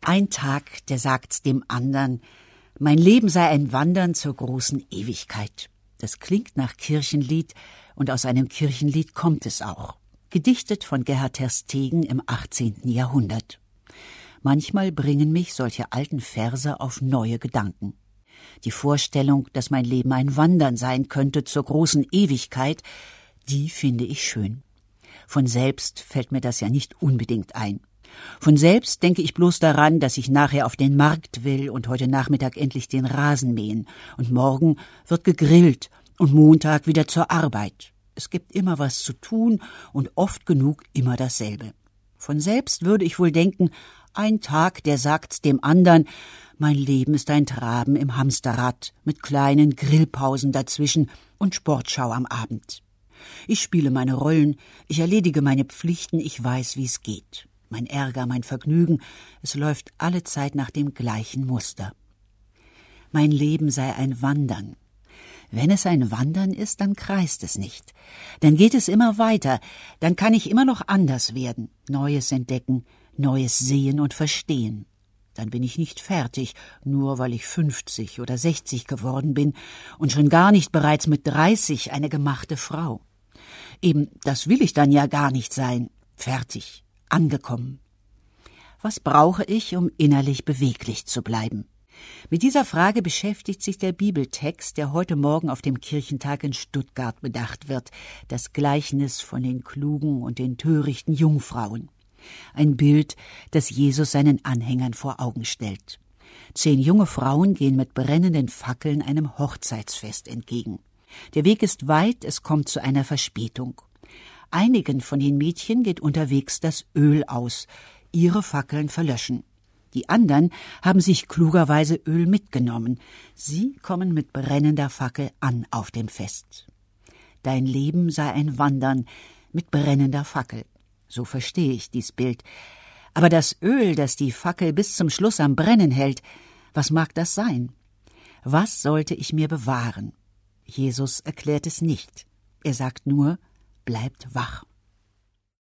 Ein Tag, der sagt's dem andern, mein Leben sei ein Wandern zur großen Ewigkeit. Das klingt nach Kirchenlied und aus einem Kirchenlied kommt es auch. Gedichtet von Gerhard Tersteegen im 18. Jahrhundert. Manchmal bringen mich solche alten Verse auf neue Gedanken. Die Vorstellung, dass mein Leben ein Wandern sein könnte zur großen Ewigkeit, die finde ich schön. Von selbst fällt mir das ja nicht unbedingt ein. Von selbst denke ich bloß daran, dass ich nachher auf den Markt will und heute Nachmittag endlich den Rasen mähen. Und morgen wird gegrillt und Montag wieder zur Arbeit. Es gibt immer was zu tun und oft genug immer dasselbe. Von selbst würde ich wohl denken, ein Tag, der sagt's dem andern, mein Leben ist ein Traben im Hamsterrad mit kleinen Grillpausen dazwischen und Sportschau am Abend. Ich spiele meine Rollen, ich erledige meine Pflichten, ich weiß, wie's geht. Mein Ärger, mein Vergnügen, es läuft allezeit nach dem gleichen Muster. Mein Leben sei ein Wandern. Wenn es ein Wandern ist, dann kreist es nicht. Dann geht es immer weiter, dann kann ich immer noch anders werden, Neues entdecken, Neues sehen und verstehen. Dann bin ich nicht fertig, nur weil ich 50 oder 60 geworden bin und schon gar nicht bereits mit 30 eine gemachte Frau. Eben, das will ich dann ja gar nicht sein, fertig. Angekommen. Was brauche ich, um innerlich beweglich zu bleiben? Mit dieser Frage beschäftigt sich der Bibeltext, der heute Morgen auf dem Kirchentag in Stuttgart bedacht wird, das Gleichnis von den klugen und den törichten Jungfrauen. Ein Bild, das Jesus seinen Anhängern vor Augen stellt. 10 junge Frauen gehen mit brennenden Fackeln einem Hochzeitsfest entgegen. Der Weg ist weit, es kommt zu einer Verspätung. Einigen von den Mädchen geht unterwegs das Öl aus, ihre Fackeln verlöschen. Die anderen haben sich klugerweise Öl mitgenommen. Sie kommen mit brennender Fackel an auf dem Fest. Dein Leben sei ein Wandern mit brennender Fackel. So verstehe ich dies Bild. Aber das Öl, das die Fackel bis zum Schluss am Brennen hält, was mag das sein? Was sollte ich mir bewahren? Jesus erklärt es nicht. Er sagt nur, bleibt wach.